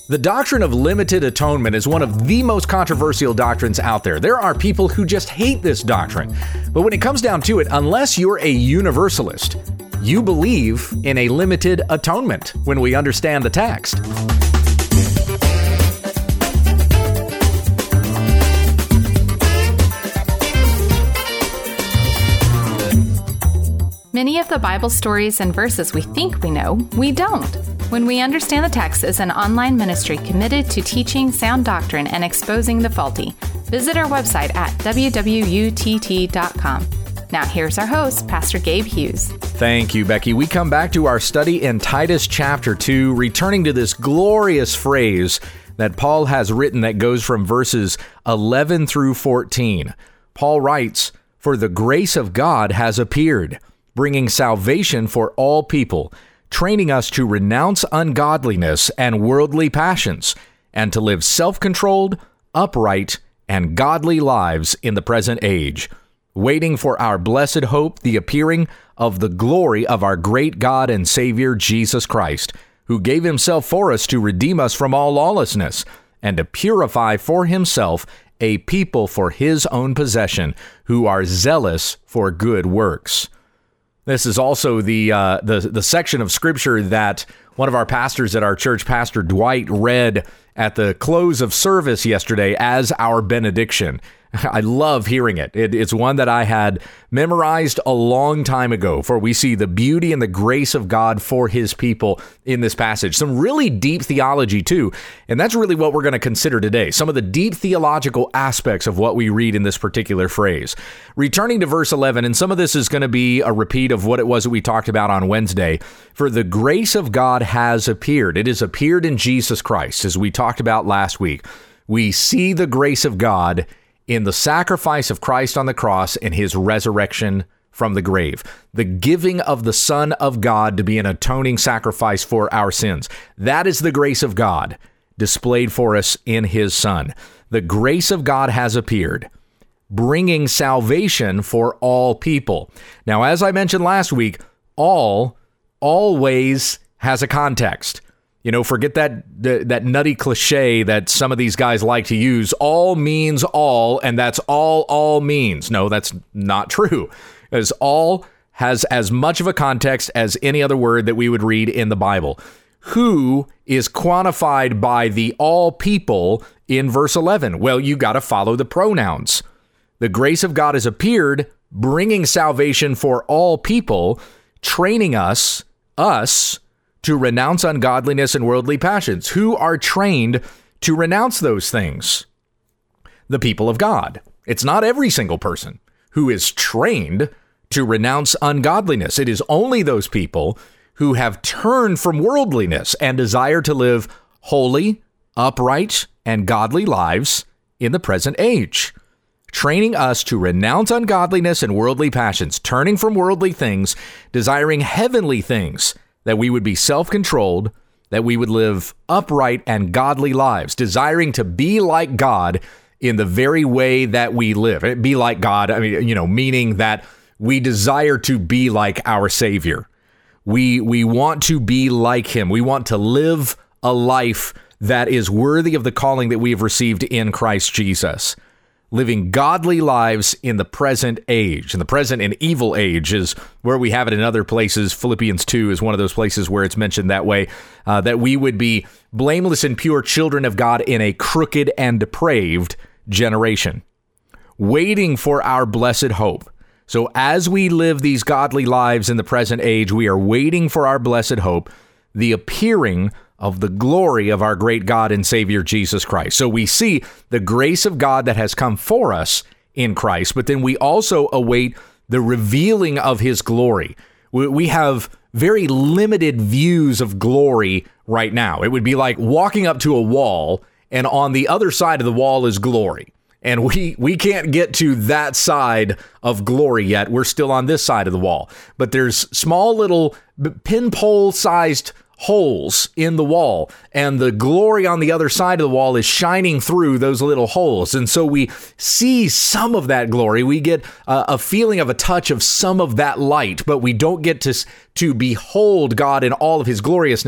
The doctrine of limited atonement is one of the most controversial doctrines out there. There are people who just hate this doctrine. But when it comes down to it, unless you're a universalist, you believe in a limited atonement when we understand the text. Many of the Bible stories and verses we think we know, we don't. When We Understand the Text is an online ministry committed to teaching sound doctrine and exposing the faulty. Visit our website at www.utt.com. Now here's our host, Pastor Gabe Hughes. Thank you, Becky. We come back to our study in Titus chapter 2, returning to this glorious phrase that Paul has written that goes from verses 11 through 14. Paul writes, "For the grace of God has appeared, bringing salvation for all people, training us to renounce ungodliness and worldly passions, and to live self-controlled, upright, and godly lives in the present age, waiting for our blessed hope, the appearing of the glory of our great God and Savior Jesus Christ, who gave himself for us to redeem us from all lawlessness, and to purify for himself a people for his own possession, who are zealous for good works." This is also the section of Scripture that one of our pastors at our church, Pastor Dwight, read at the close of service yesterday as our benediction. I love hearing it. It's one that I had memorized a long time ago, for we see the beauty and the grace of God for his people in this passage. Some really deep theology, too, and that's really what we're going to consider today, some of the deep theological aspects of what we read in this particular phrase. Returning to verse 11, and some of this is going to be a repeat of what it was that we talked about on Wednesday. "For the grace of God has appeared." It has appeared in Jesus Christ, as we talked about last week. We see the grace of God in the sacrifice of Christ on the cross and his resurrection from the grave, the giving of the Son of God to be an atoning sacrifice for our sins. That is the grace of God displayed for us in his Son. The grace of God has appeared, bringing salvation for all people. Now, as I mentioned last week, all always has a context. You know, forget that nutty cliche that some of these guys like to use. All means all, and that's all means. No, that's not true. As all has as much of a context as any other word that we would read in the Bible. Who is quantified by the all people in verse 11? Well, you got to follow the pronouns. The grace of God has appeared, bringing salvation for all people, training us, to renounce ungodliness and worldly passions. Who are trained to renounce those things? The people of God. It's not every single person who is trained to renounce ungodliness. It is only those people who have turned from worldliness and desire to live holy, upright, and godly lives in the present age. Training us to renounce ungodliness and worldly passions, turning from worldly things, desiring heavenly things, that we would be self-controlled, that we would live upright and godly lives, desiring to be like God in the very way that we live. Be like God, meaning that we desire to be like our Savior. We want to be like him. We want to live a life that is worthy of the calling that we have received in Christ Jesus. Living godly lives in the present age. And the present and evil age is where we have it in other places. Philippians 2 is one of those places where it's mentioned that way, that we would be blameless and pure children of God in a crooked and depraved generation, waiting for our blessed hope. So as we live these godly lives in the present age, we are waiting for our blessed hope, the appearing of the glory of our great God and Savior, Jesus Christ. So we see the grace of God that has come for us in Christ, but then we also await the revealing of his glory. We have very limited views of glory right now. It would be like walking up to a wall, and on the other side of the wall is glory. And we can't get to that side of glory yet. We're still on this side of the wall. But there's small little pinhole-sized holes in the wall, and the glory on the other side of the wall is shining through those little holes. And so we see some of that glory. We get a feeling of a touch of some of that light, but we don't get to behold God in all of his gloriousness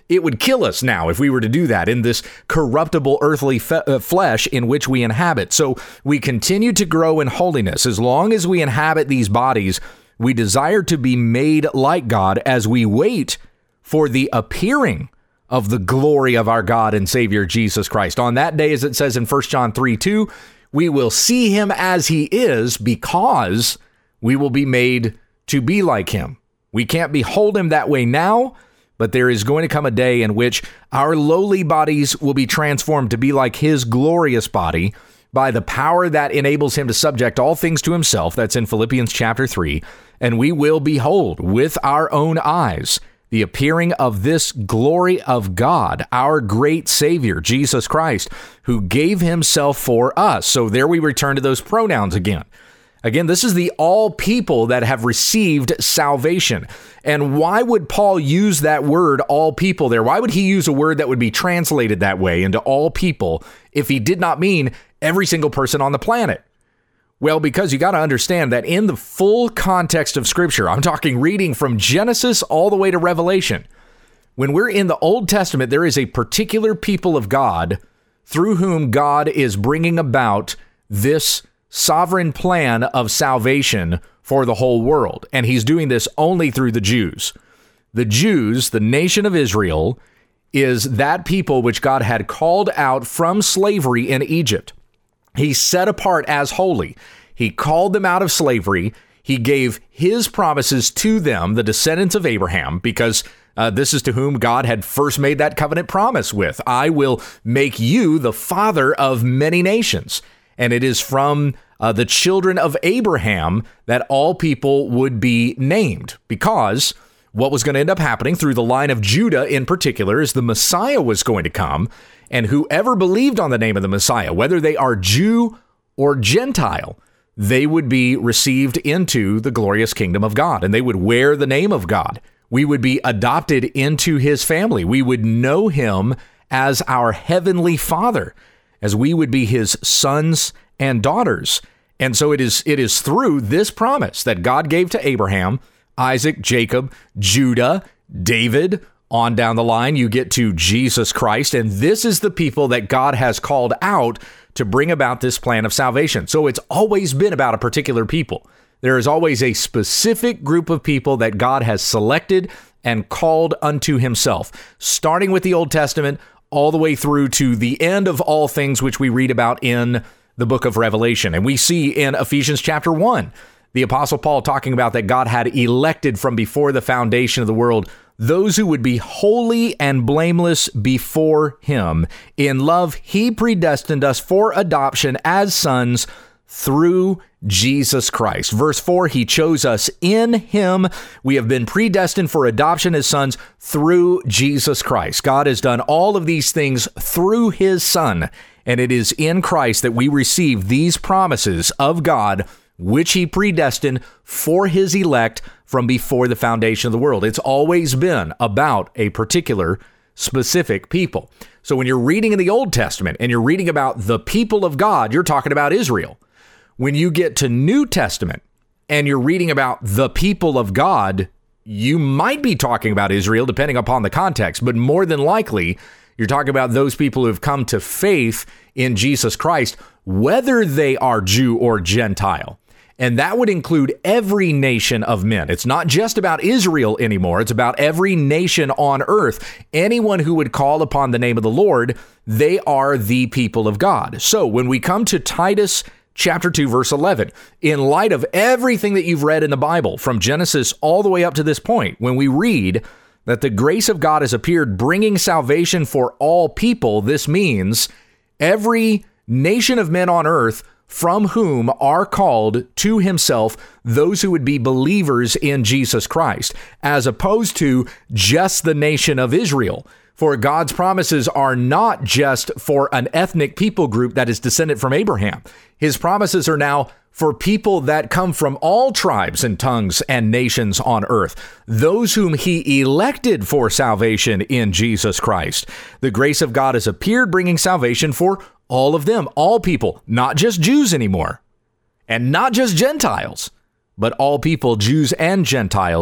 It would kill us now if we were to do that in this corruptible earthly flesh in which we inhabit. So we continue to grow in holiness. As long as we inhabit these bodies, we desire to be made like God as we wait for the appearing of the glory of our God and Savior Jesus Christ. On that day, as it says in 1 John 3:2, we will see him as he is because we will be made to be like him. We can't behold him that way now, but there is going to come a day in which our lowly bodies will be transformed to be like his glorious body by the power that enables him to subject all things to himself. That's in Philippians chapter 3. And we will behold with our own eyes the appearing of this glory of God, our great Savior, Jesus Christ, who gave himself for us. So there we return to those pronouns again. Again, this is the all people that have received salvation. And why would Paul use that word, all people, there? Why would he use a word that would be translated that way into all people if he did not mean every single person on the planet? Well, because you got to understand that in the full context of Scripture, I'm talking reading from Genesis all the way to Revelation. When we're in the Old Testament, there is a particular people of God through whom God is bringing about this sovereign plan of salvation for the whole world. And he's doing this only through the Jews. The Jews, the nation of Israel, is that people which God had called out from slavery in Egypt. He set apart as holy. He called them out of slavery. He gave his promises to them, the descendants of Abraham, because this is to whom God had first made that covenant promise with. I will make you the father of many nations. And it is from the children of Abraham that all people would be named, because what was going to end up happening through the line of Judah in particular is the Messiah was going to come. And whoever believed on the name of the Messiah, whether they are Jew or Gentile, they would be received into the glorious kingdom of God, and they would wear the name of God. We would be adopted into his family. We would know him as our heavenly Father, as we would be his sons and daughters. And so it is through this promise that God gave to Abraham, Isaac, Jacob, Judah, David. On down the line, you get to Jesus Christ, and this is the people that God has called out to bring about this plan of salvation. So it's always been about a particular people. There is always a specific group of people that God has selected and called unto himself, starting with the Old Testament all the way through to the end of all things, which we read about in the book of Revelation. And we see in Ephesians chapter 1, the Apostle Paul talking about that God had elected from before the foundation of the world those who would be holy and blameless before him. In love, he predestined us for adoption as sons through Jesus Christ. Verse 4, he chose us in him. We have been predestined for adoption as sons through Jesus Christ. God has done all of these things through his Son, and it is in Christ that we receive these promises of God, which he predestined for his elect from before the foundation of the world. It's always been about a particular specific people. So when you're reading in the Old Testament and you're reading about the people of God, you're talking about Israel. When you get to New Testament and you're reading about the people of God, you might be talking about Israel, depending upon the context, but more than likely, you're talking about those people who have come to faith in Jesus Christ, whether they are Jew or Gentile. And that would include every nation of men. It's not just about Israel anymore. It's about every nation on earth. Anyone who would call upon the name of the Lord, they are the people of God. So when we come to Titus chapter 2, verse 11, in light of everything that you've read in the Bible, from Genesis all the way up to this point, when we read that the grace of God has appeared, bringing salvation for all people, this means every nation of men on earth from whom are called to himself those who would be believers in Jesus Christ, as opposed to just the nation of Israel. For God's promises are not just for an ethnic people group that is descended from Abraham. His promises are now for people that come from all tribes and tongues and nations on earth, those whom he elected for salvation in Jesus Christ. The grace of God has appeared, bringing salvation for all of them, all people, not just Jews anymore, and not just Gentiles, but all people, Jews and Gentiles,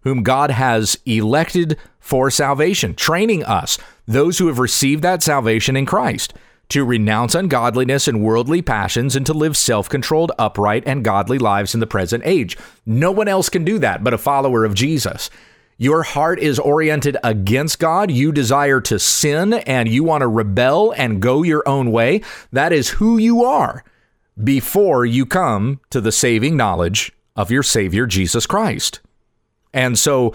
whom God has elected for salvation, training us, those who have received that salvation in Christ, to renounce ungodliness and worldly passions and to live self-controlled, upright, and godly lives in the present age. No one else can do that but a follower of Jesus. Your heart is oriented against God. You desire to sin and you want to rebel and go your own way. That is who you are before you come to the saving knowledge of your Savior, Jesus Christ. And so,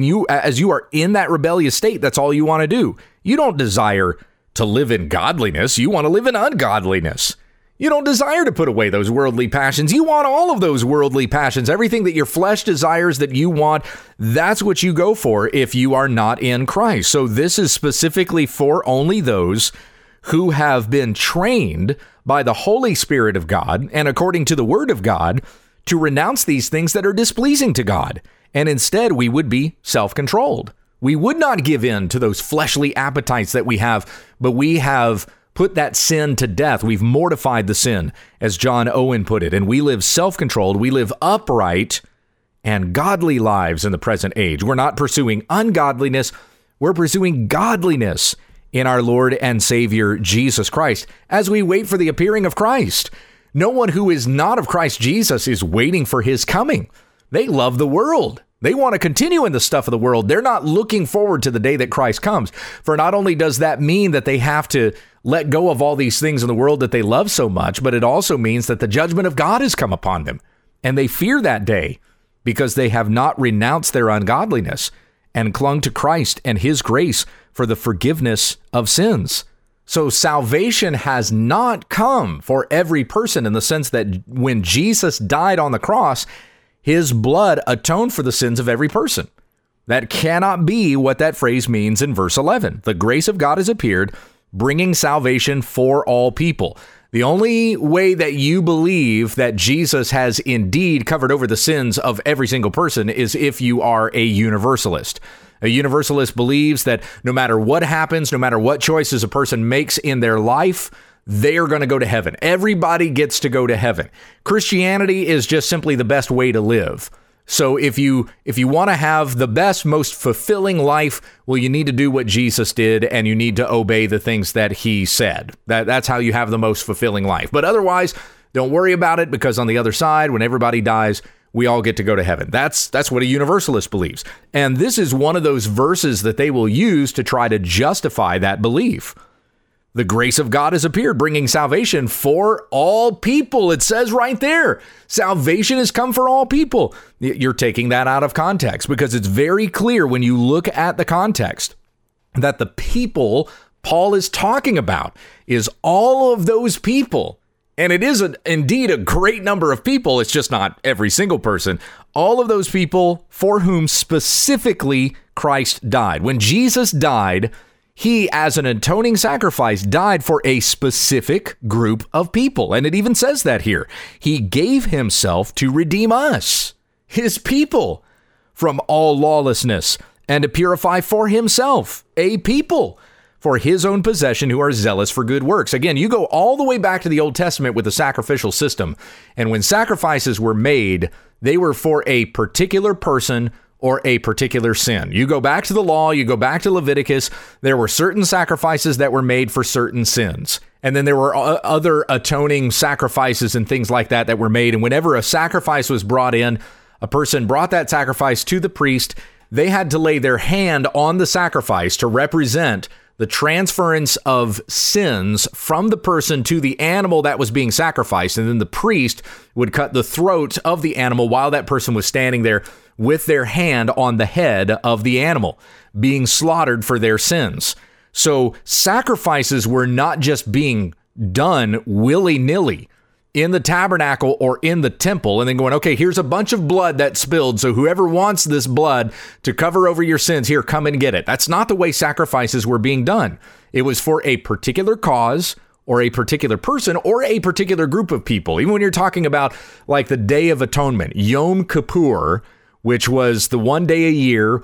as you are in that rebellious state, that's all you want to do. You don't desire to live in godliness. You want to live in ungodliness. You don't desire to put away those worldly passions. You want all of those worldly passions. Everything that your flesh desires that you want, that's what you go for if you are not in Christ. So this is specifically for only those who have been trained by the Holy Spirit of God and according to the Word of God to renounce these things that are displeasing to God. And instead, we would be self-controlled. We would not give in to those fleshly appetites that we have, but we have put that sin to death. We've mortified the sin, as John Owen put it, and we live self-controlled. We live upright and godly lives in the present age. We're not pursuing ungodliness. We're pursuing godliness in our Lord and Savior, Jesus Christ, as we wait for the appearing of Christ. No one who is not of Christ Jesus is waiting for his coming. They love the world. They want to continue in the stuff of the world. They're not looking forward to the day that Christ comes. For not only does that mean that they have to let go of all these things in the world that they love so much, but it also means that the judgment of God has come upon them. And they fear that day because they have not renounced their ungodliness and clung to Christ and his grace for the forgiveness of sins. So salvation has not come for every person in the sense that when Jesus died on the cross, his blood atoned for the sins of every person. That cannot be what that phrase means in verse 11. The grace of God has appeared, bringing salvation for all people. The only way that you believe that Jesus has indeed covered over the sins of every single person is if you are a universalist. A universalist believes that no matter what happens, no matter what choices a person makes in their life, they are going to go to heaven. Everybody gets to go to heaven. Christianity is just simply the best way to live. So if you want to have the best, most fulfilling life, well, you need to do what Jesus did and you need to obey the things that he said. That's how you have the most fulfilling life. But otherwise, don't worry about it, because on the other side, when everybody dies, we all get to go to heaven. That's what a universalist believes. And this is one of those verses that they will use to try to justify that belief. The grace of God has appeared, bringing salvation for all people. It says right there, salvation has come for all people. You're taking that out of context, because it's very clear when you look at the context that the people Paul is talking about is all of those people. And it is indeed a great number of people. It's just not every single person. All of those people for whom specifically Christ died. When Jesus died, he, as an atoning sacrifice, died for a specific group of people. And it even says that here. He gave himself to redeem us, his people, from all lawlessness, and to purify for himself a people for his own possession who are zealous for good works. Again, you go all the way back to the Old Testament with the sacrificial system. And when sacrifices were made, they were for a particular person or a particular sin. You go back to the law, you go back to Leviticus, there were certain sacrifices that were made for certain sins. And then there were other atoning sacrifices and things like that were made. And whenever a sacrifice was brought in, a person brought that sacrifice to the priest. They had to lay their hand on the sacrifice to represent the transference of sins from the person to the animal that was being sacrificed. And then the priest would cut the throat of the animal while that person was standing there with their hand on the head of the animal, being slaughtered for their sins. So sacrifices were not just being done willy-nilly in the tabernacle or in the temple and then going, okay, here's a bunch of blood that spilled, so whoever wants this blood to cover over your sins, here, come and get it. That's not the way sacrifices were being done. It was for a particular cause or a particular person or a particular group of people. Even when you're talking about like the Day of Atonement, Yom Kippur, which was the one day a year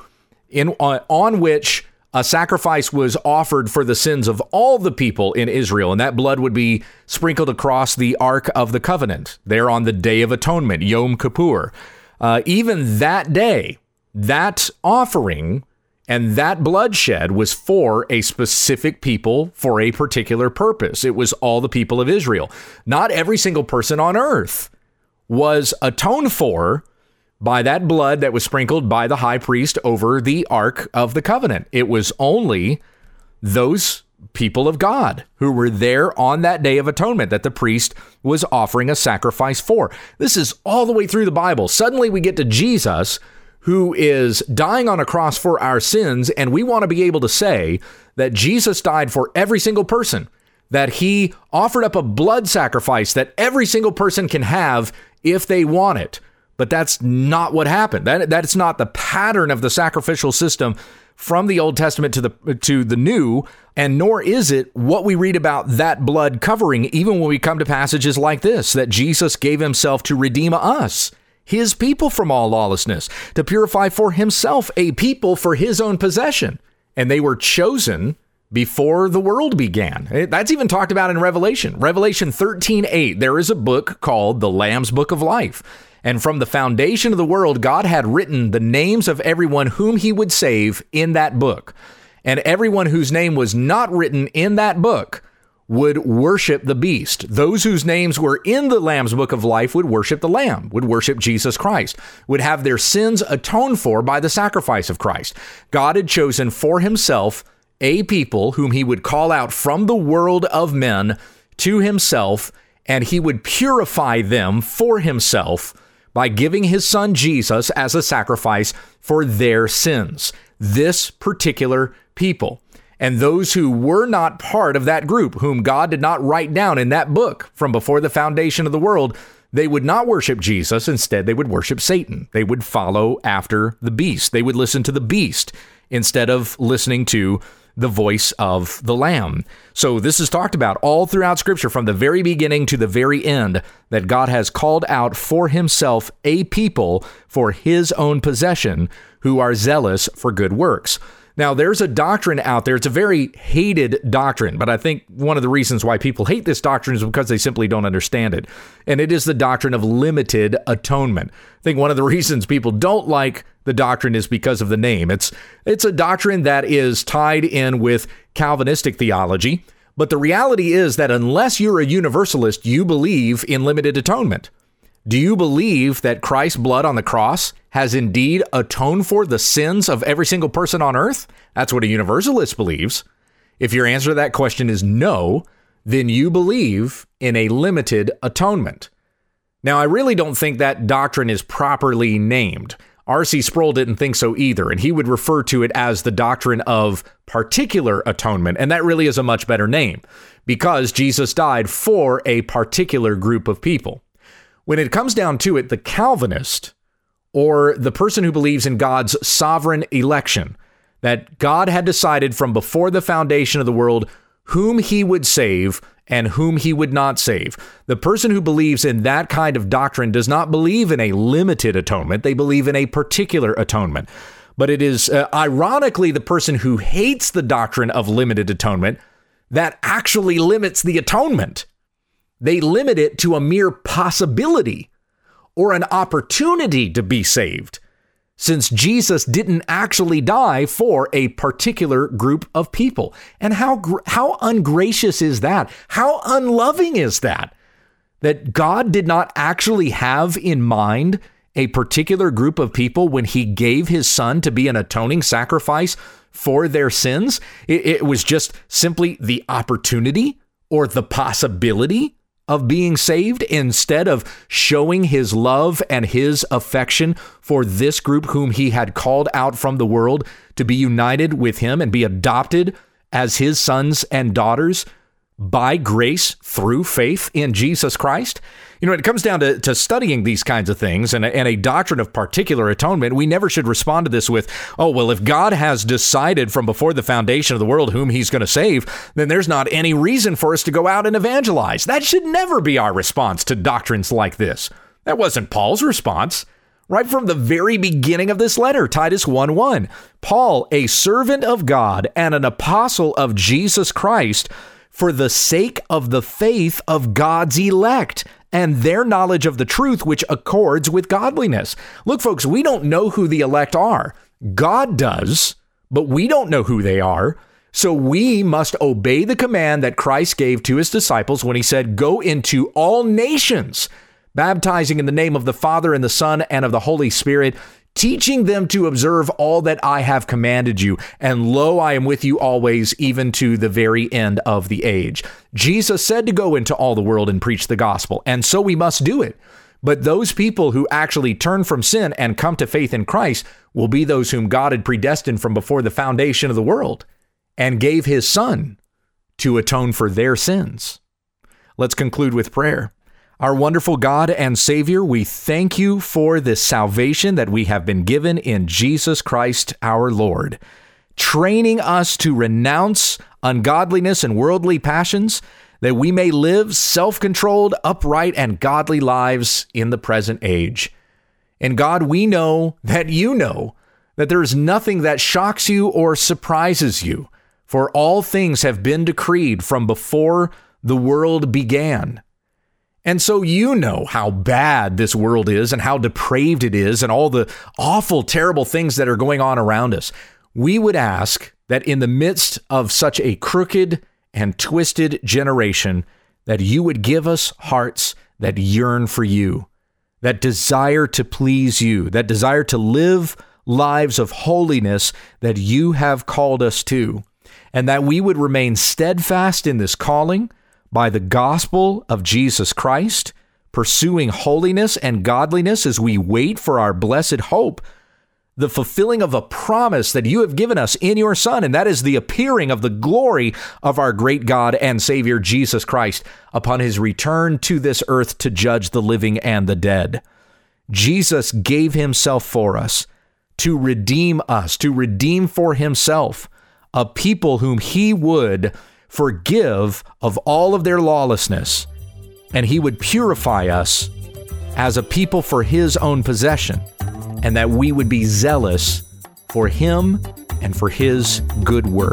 on which a sacrifice was offered for the sins of all the people in Israel, and that blood would be sprinkled across the Ark of the Covenant there on the Day of Atonement, Yom Kippur. Even that day, that offering and that bloodshed was for a specific people for a particular purpose. It was all the people of Israel. Not every single person on earth was atoned for by that blood that was sprinkled by the high priest over the Ark of the Covenant. It was only those people of God who were there on that Day of Atonement that the priest was offering a sacrifice for. This is all the way through the Bible. Suddenly we get to Jesus, who is dying on a cross for our sins, and we want to be able to say that Jesus died for every single person, that he offered up a blood sacrifice that every single person can have if they want it. But that's not what happened. That's not the pattern of the sacrificial system from the Old Testament to the New, and nor is it what we read about that blood covering, even when we come to passages like this, that Jesus gave himself to redeem us, his people, from all lawlessness, to purify for himself a people for his own possession. And they were chosen before the world began. That's even talked about in Revelation. Revelation 13:8, there is a book called the Lamb's Book of Life. And from the foundation of the world, God had written the names of everyone whom he would save in that book. And everyone whose name was not written in that book would worship the beast. Those whose names were in the Lamb's Book of Life would worship the Lamb, would worship Jesus Christ, would have their sins atoned for by the sacrifice of Christ. God had chosen for himself a people whom he would call out from the world of men to himself, and he would purify them for himself by giving his son Jesus as a sacrifice for their sins. This particular people. And those who were not part of that group, whom God did not write down in that book from before the foundation of the world, they would not worship Jesus. Instead, they would worship Satan. They would follow after the beast. They would listen to the beast instead of listening to the voice of the Lamb. So this is talked about all throughout Scripture from the very beginning to the very end, that God has called out for himself a people for his own possession who are zealous for good works. Now, there's a doctrine out there. It's a very hated doctrine, but I think one of the reasons why people hate this doctrine is because they simply don't understand it. And it is the doctrine of limited atonement. I think one of the reasons people don't like the doctrine is because of the name. It's a doctrine that is tied in with Calvinistic theology, but the reality is that unless you're a universalist, you believe in limited atonement. Do you believe that Christ's blood on the cross has indeed atoned for the sins of every single person on earth? That's what a universalist believes. If your answer to that question is no, then you believe in a limited atonement. Now, I really don't think that doctrine is properly named. R.C. Sproul didn't think so either, and he would refer to it as the doctrine of particular atonement, and that really is a much better name, because Jesus died for a particular group of people. When it comes down to it, the Calvinist, or the person who believes in God's sovereign election, that God had decided from before the foundation of the world whom he would save and whom he would not save. The person who believes in that kind of doctrine does not believe in a limited atonement. They believe in a particular atonement. But it is ironically the person who hates the doctrine of limited atonement that actually limits the atonement. They limit it to a mere possibility or an opportunity to be saved, since Jesus didn't actually die for a particular group of people. And how ungracious is that? How unloving is that? That God did not actually have in mind a particular group of people when he gave his son to be an atoning sacrifice for their sins. It was just simply the opportunity or the possibility of being saved, instead of showing his love and his affection for this group whom he had called out from the world to be united with him and be adopted as his sons and daughters by grace through faith in Jesus Christ. You know, when it comes down to studying these kinds of things and a doctrine of particular atonement, we never should respond to this with, oh, well, if God has decided from before the foundation of the world whom he's going to save, then there's not any reason for us to go out and evangelize. That should never be our response to doctrines like this. That wasn't Paul's response. Right from the very beginning of this letter, Titus 1:1, Paul, a servant of God and an apostle of Jesus Christ, for the sake of the faith of God's elect and their knowledge of the truth, which accords with godliness. Look, folks, we don't know who the elect are. God does, but we don't know who they are. So we must obey the command that Christ gave to his disciples when he said, go into all nations, baptizing in the name of the Father and the Son and of the Holy Spirit, teaching them to observe all that I have commanded you. And lo, I am with you always, even to the very end of the age. Jesus said to go into all the world and preach the gospel, and so we must do it. But those people who actually turn from sin and come to faith in Christ will be those whom God had predestined from before the foundation of the world and gave his Son to atone for their sins. Let's conclude with prayer. Our wonderful God and Savior, we thank you for this salvation that we have been given in Jesus Christ our Lord, training us to renounce ungodliness and worldly passions, that we may live self-controlled, upright, and godly lives in the present age. And God, we know that you know that there is nothing that shocks you or surprises you, for all things have been decreed from before the world began. And so you know how bad this world is and how depraved it is and all the awful, terrible things that are going on around us. We would ask that in the midst of such a crooked and twisted generation, that you would give us hearts that yearn for you, that desire to please you, that desire to live lives of holiness that you have called us to, and that we would remain steadfast in this calling by the gospel of Jesus Christ, pursuing holiness and godliness as we wait for our blessed hope, the fulfilling of a promise that you have given us in your Son, and that is the appearing of the glory of our great God and Savior Jesus Christ upon his return to this earth to judge the living and the dead. Jesus gave himself for us, to redeem us, to redeem for himself a people whom he would forgive of all of their lawlessness, and he would purify us as a people for his own possession, and that we would be zealous for him and for his good work.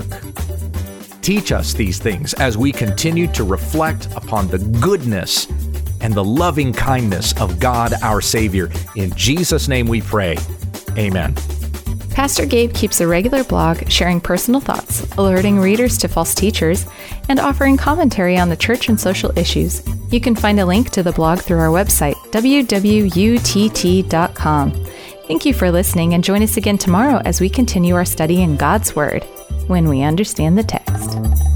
Teach us these things as we continue to reflect upon the goodness and the loving kindness of God our Savior. In Jesus' name we pray. Amen. Pastor Gabe keeps a regular blog sharing personal thoughts, alerting readers to false teachers, and offering commentary on the church and social issues. You can find a link to the blog through our website, www.utt.com. Thank you for listening, and join us again tomorrow as we continue our study in God's Word, when we understand the text.